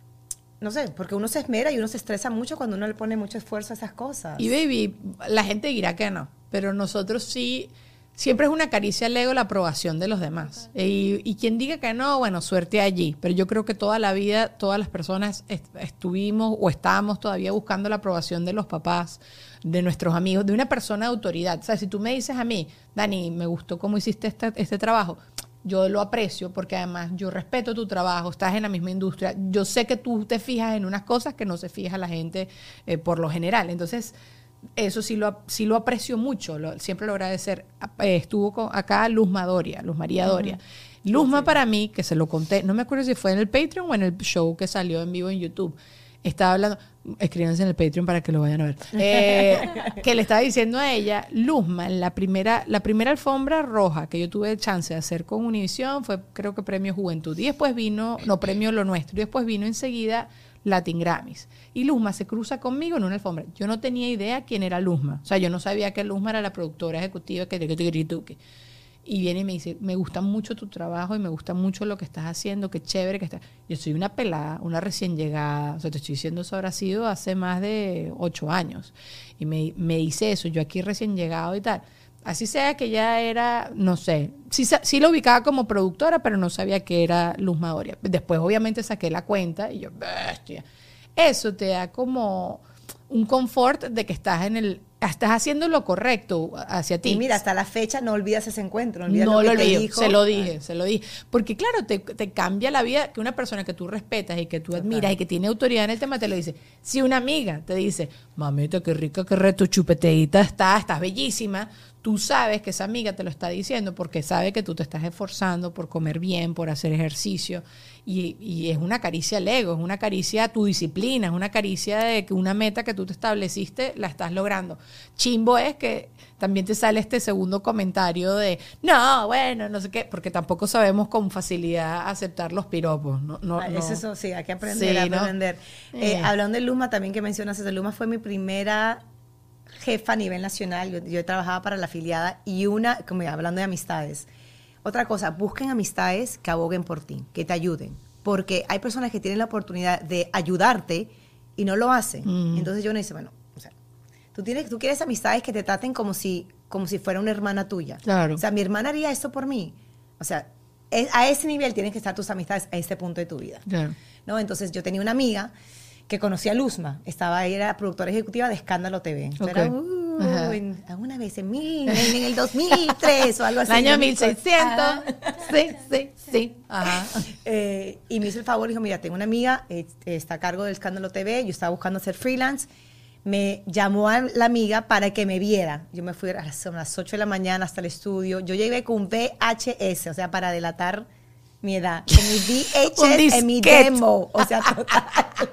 No sé, porque uno se esmera y uno se estresa mucho cuando uno le pone mucho esfuerzo a esas cosas. Y baby, la gente dirá que no, pero nosotros sí, siempre es una caricia al ego la aprobación de los demás. Y, y quien diga que no, bueno, suerte allí. Pero yo creo que toda la vida, todas las personas est- estuvimos o estábamos todavía buscando la aprobación de los papás, de nuestros amigos, de una persona de autoridad. O sea, si tú me dices a mí, Dani, me gustó cómo hiciste este, este trabajo, yo lo aprecio porque además yo respeto tu trabajo, estás en la misma industria, yo sé que tú te fijas en unas cosas que no se fija la gente eh, por lo general. Entonces, eso sí lo, sí lo aprecio mucho, lo, siempre lo agradecer. Eh, estuvo con, acá Luzma Doria, Luz María Doria. Uh-huh. Luzma sí. para mí, que se lo conté, no me acuerdo si fue en el Patreon o en el show que salió en vivo en YouTube, estaba hablando, escríbanse en el Patreon para que lo vayan a ver, eh, que le estaba diciendo a ella, Luzma, la primera, la primera alfombra roja que yo tuve chance de hacer con Univision fue, creo que Premio Juventud, y después vino, no, Premio Lo Nuestro, y después vino enseguida Latin Grammys. Y Luzma se cruza conmigo en una alfombra. Yo no tenía idea quién era Luzma, o sea, yo no sabía que Luzma era la productora ejecutiva que, que, que, que, que y viene y me dice, me gusta mucho tu trabajo y me gusta mucho lo que estás haciendo, qué chévere que estás. Yo soy una pelada, una recién llegada, o sea, te estoy diciendo, eso habrá sido hace más de ocho años. Y me, me dice eso, yo aquí recién llegado y tal. Así sea que ya era, no sé, sí, sí lo ubicaba como productora, pero no sabía que era Luzma Doria. Después obviamente saqué la cuenta y yo, bestia. Eso te da como un confort de que estás en el... estás haciendo lo correcto hacia ti. Y mira, hasta la fecha no olvidas ese encuentro. No, olvidas no lo, lo que olvido, te dijo. se lo dije, se lo dije. Porque claro, te, te cambia la vida que una persona que tú respetas y que tú admiras Total. y que tiene autoridad en el tema te lo dice. Si una amiga te dice, mamita, qué rica, qué reto, chupeteíta está, estás bellísima, tú sabes que esa amiga te lo está diciendo porque sabe que tú te estás esforzando por comer bien, por hacer ejercicio. Y, y es una caricia al ego, es una caricia a tu disciplina, es una caricia de que una meta que tú te estableciste la estás logrando. Chimbo es que también te sale este segundo comentario de, no, bueno, no sé qué, porque tampoco sabemos con facilidad aceptar los piropos. No, no, ah, no. Es eso, sí, hay que aprender sí, a ¿no? aprender. Eh. Eh, hablando de Luzma, también que mencionas, Luzma fue mi primera jefa a nivel nacional. Yo, yo trabajaba para la afiliada y una, como hablando de amistades, otra cosa, busquen amistades que aboguen por ti, que te ayuden, porque hay personas que tienen la oportunidad de ayudarte y no lo hacen. Mm. Entonces yo no dice, bueno, o sea, tú tienes, tú quieres amistades que te traten como si, como si fuera una hermana tuya. Claro. O sea, mi hermana haría esto por mí. O sea, es, a ese nivel tienen que estar tus amistades a este punto de tu vida. Claro. ¿No? Entonces yo tenía una amiga que conocía a Luzma, estaba, era productora ejecutiva de Escándalo T V. Okay. Era, uh, en, alguna vez en, mil, en, en el dos mil tres o algo así. El año mil seiscientos. Ajá. Sí, sí, sí. Ajá. Eh, y me hizo el favor y dijo, mira, tengo una amiga, eh, está a cargo del Escándalo T V, yo estaba buscando hacer freelance. Me llamó a la amiga para que me viera. Yo me fui a las, a las ocho de la mañana hasta el estudio. Yo llegué con un V H S, o sea, para delatar mi edad. Con mi V H S en mi demo. O sea, total.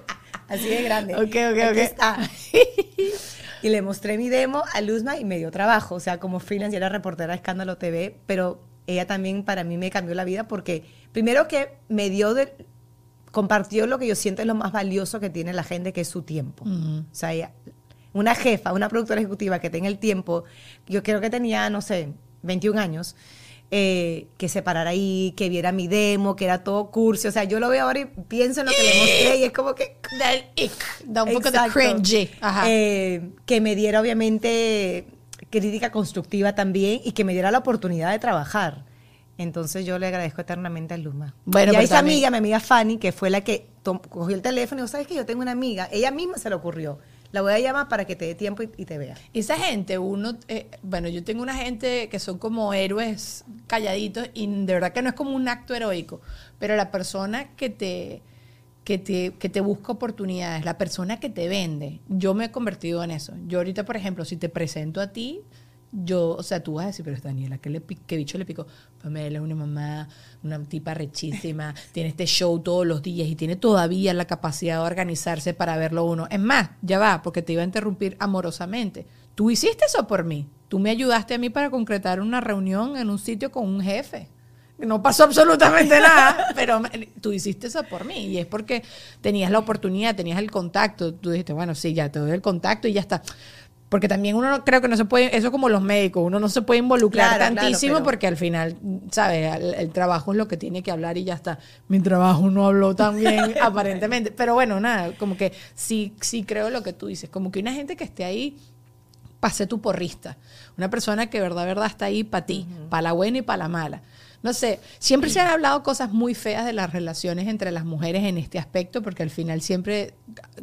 Así de grande. Ok, ok, Aquí ok. está. Y le mostré mi demo a Luzma y me dio trabajo. O sea, como freelance, yo era reportera de Escándalo T V, pero ella también para mí me cambió la vida porque primero que me dio, de, compartió lo que yo siento es lo más valioso que tiene la gente, que es su tiempo. Uh-huh. O sea, ella, una jefa, una productora ejecutiva que tenga el tiempo, yo creo que tenía, no sé, veintiún años, eh, que se parara ahí, que viera mi demo, que era todo cursi. O sea, yo lo veo ahora y pienso en lo que le mostré y es como que... Da el ick, da un poco de cringy. Ajá. Eh, que me diera, obviamente, crítica constructiva también y que me diera la oportunidad de trabajar. Entonces, yo le agradezco eternamente a Luma. Bueno, y a esa también... amiga, mi amiga Fanny, que fue la que cogió el teléfono y dijo, ¿sabes qué? Yo tengo una amiga. Ella misma se le ocurrió. La voy a llamar para que te dé tiempo y, y te vea. Esa gente, uno, eh, bueno, yo tengo una gente que son como héroes calladitos y de verdad que no es como un acto heroico, pero la persona que te, que te, que te busca oportunidades, la persona que te vende, yo me he convertido en eso. Yo ahorita, por ejemplo, si te presento a ti, yo, o sea, tú vas a decir, pero es Daniela, ¿qué, le, qué bicho le picó? Pamela es una mamá, una tipa rechísima, tiene este show todos los días y tiene todavía la capacidad de organizarse para verlo uno. Es más, ya va, porque te iba a interrumpir amorosamente. Tú hiciste eso por mí. Tú me ayudaste a mí para concretar una reunión en un sitio con un jefe. No pasó absolutamente nada, pero tú hiciste eso por mí. Y es porque tenías la oportunidad, tenías el contacto. Tú dijiste, bueno, sí, ya te doy el contacto y ya está. Porque también uno no, creo que no se puede, eso como los médicos, uno no se puede involucrar claro, tantísimo claro, pero... porque al final, ¿sabes? El, el trabajo es lo que tiene que hablar y ya está. Mi trabajo no habló tan bien, aparentemente. Pero bueno, nada, como que sí, sí creo lo que tú dices. Como que una gente que esté ahí, pase tu porrista. Una persona que verdad, verdad está ahí para ti, uh-huh. para la buena y para la mala. No sé, siempre se han hablado cosas muy feas de las relaciones entre las mujeres en este aspecto, porque al final siempre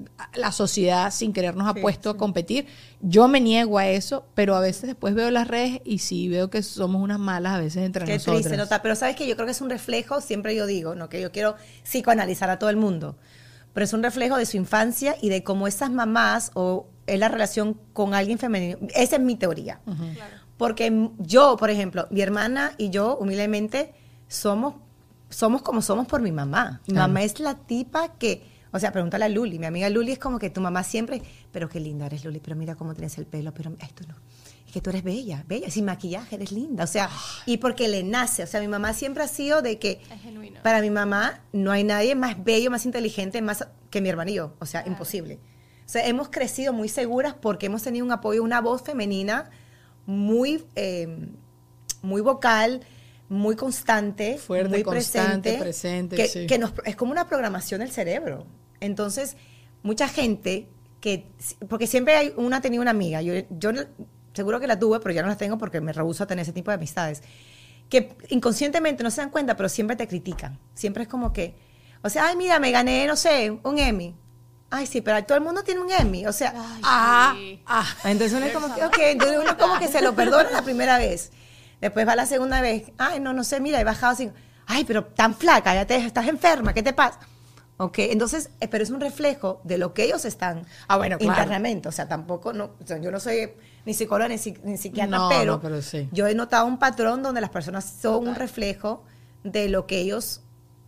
la sociedad sin querer nos ha sí, puesto sí. a competir. Yo me niego a eso, pero a veces después veo las redes y sí veo que somos unas malas a veces entre Qué nosotras. Qué triste nota, pero sabes que yo creo que es un reflejo, siempre yo digo, no que yo quiero psicoanalizar a todo el mundo, pero es un reflejo de su infancia y de cómo esas mamás o es la relación con alguien femenino. Esa es mi teoría. Uh-huh. Claro. Porque yo, por ejemplo, mi hermana y yo, humildemente, somos, somos como somos por mi mamá. Mi ah. mamá es la tipa que, o sea, pregúntale a Luli. Mi amiga Luli es como que tu mamá siempre, pero qué linda eres, Luli, pero mira cómo tienes el pelo, pero esto no. Es que tú eres bella, bella, sin maquillaje, eres linda. O sea, y porque le nace. O sea, mi mamá siempre ha sido de que, es genuino. Para mi mamá no hay nadie más bello, más inteligente, más que mi hermano y yo. O sea, claro. imposible. O sea, hemos crecido muy seguras porque hemos tenido un apoyo, una voz femenina muy, eh, muy vocal, muy constante, fuerte, muy constante, presente, presente que, sí. que nos, es como una programación del cerebro. Entonces, mucha gente que, porque siempre hay una ha tenido una amiga, yo, yo seguro que la tuve, pero ya no la tengo porque me rehúso a tener ese tipo de amistades, que inconscientemente no se dan cuenta, pero siempre te critican. Siempre es como que, o sea, ay, mira, me gané, no sé, un Emmy. Ay, sí, pero todo el mundo tiene un Emmy, o sea, ay, ah, sí. ah. Entonces uno es como que, ok, entonces uno como que se lo perdona la primera vez. Después va la segunda vez, ay, no, no sé, mira, he bajado así, ay, pero tan flaca, ya te, estás enferma, ¿qué te pasa? Ok, entonces, pero es un reflejo de lo que ellos están ah, bueno, claro. internamente, o sea, tampoco, no, o sea, yo no soy ni psicóloga ni, ni psiquiatra, no, pero, no, pero sí. yo he notado un patrón donde las personas son un reflejo de lo que ellos...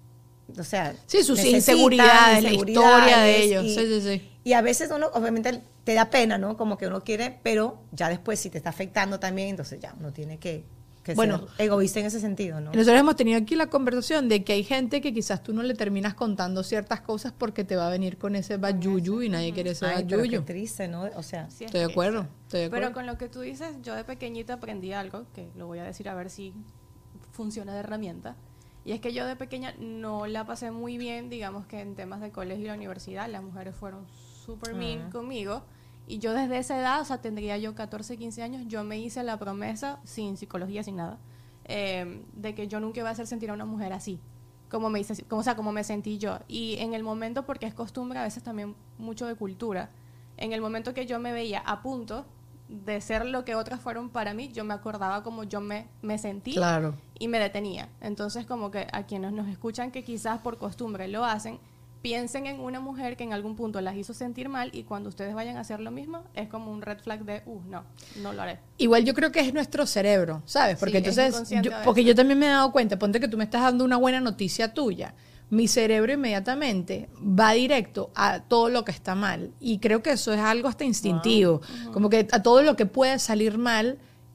O sea, sí, sus inseguridades, la historia de ellos. Y, sí, sí, sí. y a veces uno, obviamente, te da pena, ¿no? Como que uno quiere, pero ya después, si te está afectando también, entonces ya uno tiene que, que bueno, ser egoísta en ese sentido, ¿no? Nosotros hemos tenido aquí la conversación de que hay gente que quizás tú no le terminas contando ciertas cosas porque te va a venir con ese bad yuyu y nadie quiere ese bad yuyu. Qué triste, ¿no? O sea, sí, estoy de acuerdo, estoy de acuerdo. Pero con lo que tú dices, yo de pequeñita aprendí algo, que lo voy a decir a ver si funciona de herramienta. Y es que yo de pequeña no la pasé muy bien, digamos que en temas de colegio y la universidad, las mujeres fueron súper mean uh-huh. conmigo. Y yo desde esa edad, o sea, tendría yo catorce, quince años, yo me hice la promesa, sin psicología, sin nada, eh, de que yo nunca iba a hacer sentir a una mujer así, como me hice, como, o sea, como me sentí yo. Y en el momento, porque es costumbre, a veces también mucho de cultura, en el momento que yo me veía a punto de ser lo que otras fueron para mí, yo me acordaba como yo me, me sentí claro. y me detenía. Entonces, como que a quienes nos escuchan que quizás por costumbre lo hacen, piensen en una mujer que en algún punto las hizo sentir mal y cuando ustedes vayan a hacer lo mismo, es como un red flag de, uh, no, no lo haré. Igual yo creo que es nuestro cerebro, ¿sabes? Porque sí, entonces, yo, porque yo también me he dado cuenta, ponte que tú me estás dando una buena noticia tuya, mi cerebro inmediatamente va directo a todo lo que está mal. Y creo que eso es algo hasta instintivo. Wow. Uh-huh. Como que a todo lo que puede salir mal,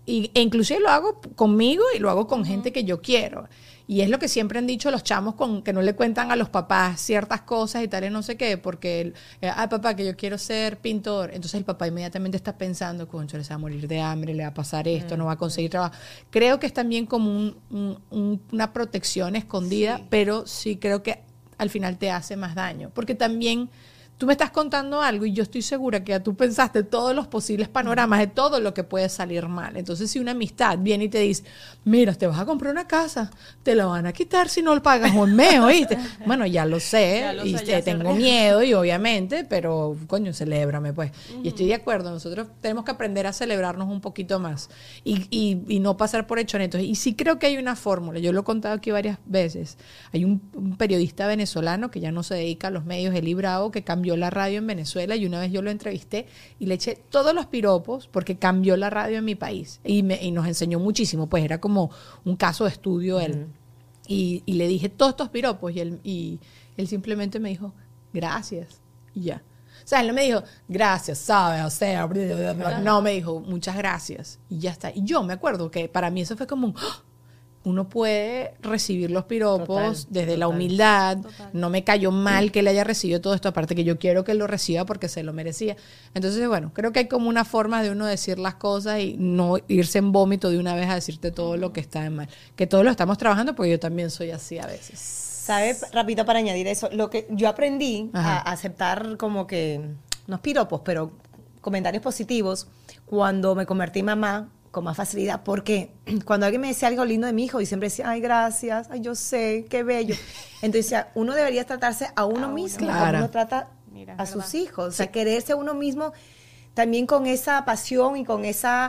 y, e inclusive lo hago conmigo y lo hago con uh-huh. gente que yo quiero. Y es lo que siempre han dicho los chamos con que no le cuentan a los papás ciertas cosas y tal y no sé qué, porque, el, eh, ay papá, que yo quiero ser pintor. Entonces el papá inmediatamente está pensando, concho, le va a morir de hambre, le va a pasar esto, uh-huh. no va a conseguir trabajo. Creo que es también como un, un, un, una protección escondida, sí. pero sí creo que al final te hace más daño. Porque también tú me estás contando algo y yo estoy segura que ya tú pensaste todos los posibles panoramas de todo lo que puede salir mal. Entonces, si una amistad viene y te dice, mira, te vas a comprar una casa, te la van a quitar si no lo pagas un mes, ¿oíste? Bueno, ya lo sé, ya lo y sé, ya tengo miedo y obviamente, pero coño, celébrame pues. Uh-huh. Y estoy de acuerdo, nosotros tenemos que aprender a celebrarnos un poquito más y, y, y no pasar por hechonetos. Y sí creo que hay una fórmula, yo lo he contado aquí varias veces. Hay un, un periodista venezolano que ya no se dedica a los medios, Eli Bravo, que cambió la radio en Venezuela y una vez yo lo entrevisté y le eché todos los piropos porque cambió la radio en mi país y, me, y nos enseñó muchísimo, pues era como un caso de estudio él. Uh-huh. y, y le dije todos estos piropos y él, y él simplemente me dijo gracias y ya. O sea, él no me dijo gracias, ¿sabes? O sea, no, me dijo muchas gracias y ya está. Y yo me acuerdo que para mí eso fue como un... Uno puede recibir los piropos total, desde total, la humildad. Total. No me cayó mal sí. que él haya recibido todo esto, aparte que yo quiero que él lo reciba porque se lo merecía. Entonces, bueno, creo que hay como una forma de uno decir las cosas y no irse en vómito de una vez a decirte todo lo que está en mal. Que todos lo estamos trabajando porque yo también soy así a veces. ¿Sabes? Rapidito para añadir eso. Lo que yo aprendí Ajá. a aceptar como que, no piropos, pero comentarios positivos cuando me convertí en mamá con más facilidad, porque cuando alguien me decía algo lindo de mi hijo y siempre decía, ay, gracias, ay, yo sé, qué bello. Entonces, uno debería tratarse a uno a mismo, claro. como uno trata Mira, a sus hijos. O sea, sí. quererse a uno mismo también con esa pasión y con esa,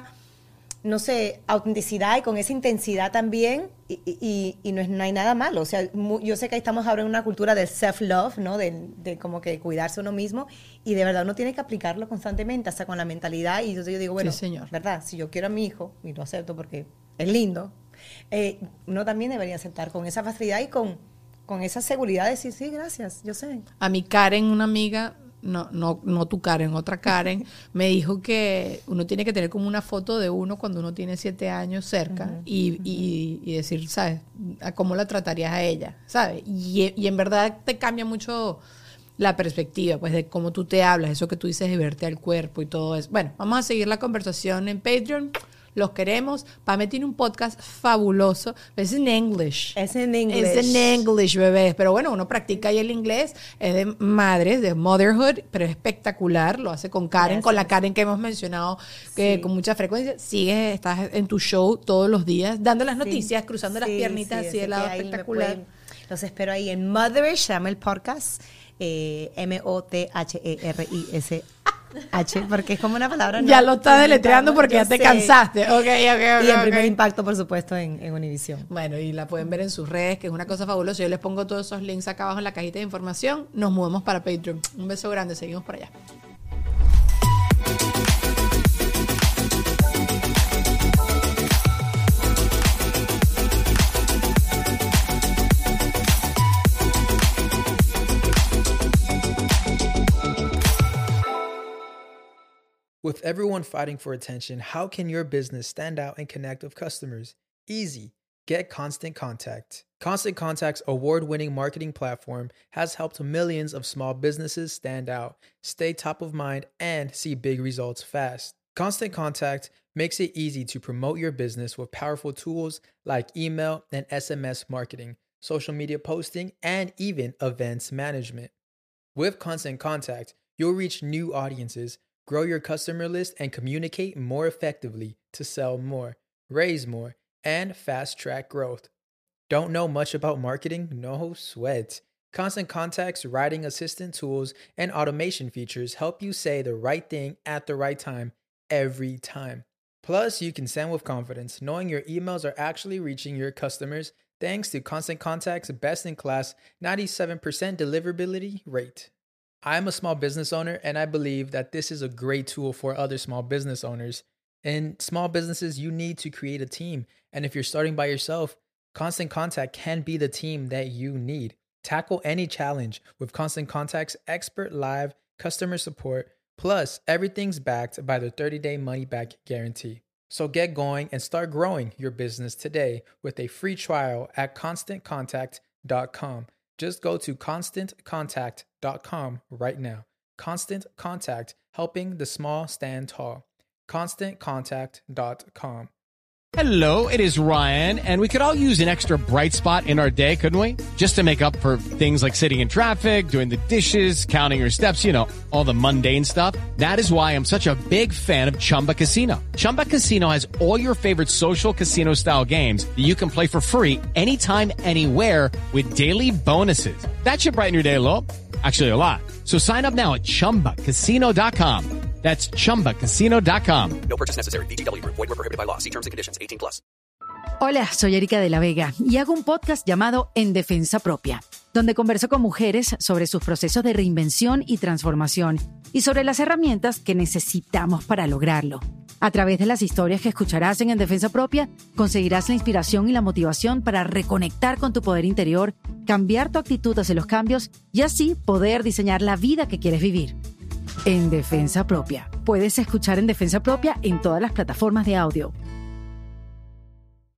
no sé, autenticidad y con esa intensidad también, y, y, y no, es, no hay nada malo. O sea, mu, yo sé que estamos ahora en una cultura de self-love, ¿no? De, de como que cuidarse uno mismo, y de verdad uno tiene que aplicarlo constantemente, hasta con la mentalidad, y entonces yo digo, bueno, sí, señor. ¿verdad? Si yo quiero a mi hijo, y lo acepto porque es lindo, eh, uno también debería aceptar con esa facilidad y con, con esa seguridad de decir, sí, gracias, yo sé. A mi Karen, una amiga... No, no, no tu Karen, otra Karen, me dijo que uno tiene que tener como una foto de uno cuando uno tiene siete años cerca uh-huh, y, uh-huh. y, y decir, ¿sabes? ¿A cómo la tratarías a ella? ¿Sabes? Y, y en verdad te cambia mucho la perspectiva, pues, de cómo tú te hablas, eso que tú dices de verte al cuerpo y todo eso. Bueno, vamos a seguir la conversación en Patreon. Los queremos. Pame tiene un podcast fabuloso. Es en English. Es en inglés. Es en English, bebés. Pero bueno, uno practica ahí el inglés. Es de madres, de motherhood, pero es espectacular. Lo hace con Karen, yes, con la Karen que hemos mencionado que sí. con mucha frecuencia. Sigues, estás en tu show todos los días, dando las noticias, sí. cruzando sí, las piernitas sí, así de lado espectacular. Pueden, los espero ahí en Motherish, se llama el podcast. Eh, M O T H E R I S H, porque es como una palabra. Ya no, lo estás deletreando porque ya te sé. cansaste. Okay, okay, okay, y en okay. Primer Impacto, por supuesto, en, en Univision. Bueno, y la pueden ver en sus redes, que es una cosa fabulosa. Yo les pongo todos esos links acá abajo en la cajita de información. Nos movemos para Patreon. Un beso grande, seguimos por allá. With everyone fighting for attention, how can your business stand out and connect with customers? Easy. Get Constant Contact. Constant Contact's award-winning marketing platform has helped millions of small businesses stand out, stay top of mind, and see big results fast. Constant Contact makes it easy to promote your business with powerful tools like email and S M S marketing, social media posting, and even events management. With Constant Contact, you'll reach new audiences, grow your customer list, and communicate more effectively to sell more, raise more, and fast-track growth. Don't know much about marketing? No sweat. Constant Contact's writing assistant tools and automation features help you say the right thing at the right time, every time. Plus, you can send with confidence, knowing your emails are actually reaching your customers thanks to Constant Contact's best-in-class ninety-seven percent deliverability rate. I'm a small business owner, and I believe that this is a great tool for other small business owners. In small businesses, you need to create a team. And if you're starting by yourself, Constant Contact can be the team that you need. Tackle any challenge with Constant Contact's expert live customer support. Plus, everything's backed by the thirty-day money-back guarantee. So get going and start growing your business today with a free trial at constant contact dot com. Just go to constant contact dot com right now. Constant Contact, helping the small stand tall. constant contact dot com. Hello, it is Ryan, and we could all use an extra bright spot in our day, couldn't we? Just to make up for things like sitting in traffic, doing the dishes, counting your steps, you know, all the mundane stuff. That is why I'm such a big fan of Chumba Casino. Chumba Casino has all your favorite social casino-style games that you can play for free anytime, anywhere with daily bonuses. That should brighten your day a little. Actually, a lot. So sign up now at chumba casino dot com. That's chumba casino dot com. No purchase necessary. V G W Group. Void where prohibited by law. See terms and conditions. eighteen plus. Hola, soy Erika de la Vega y hago un podcast llamado En Defensa Propia, donde converso con mujeres sobre sus procesos de reinvención y transformación y sobre las herramientas que necesitamos para lograrlo. A través de las historias que escucharás en En Defensa Propia, conseguirás la inspiración y la motivación para reconectar con tu poder interior, cambiar tu actitud hacia los cambios y así poder diseñar la vida que quieres vivir. En Defensa Propia. Puedes escuchar En Defensa Propia en todas las plataformas de audio.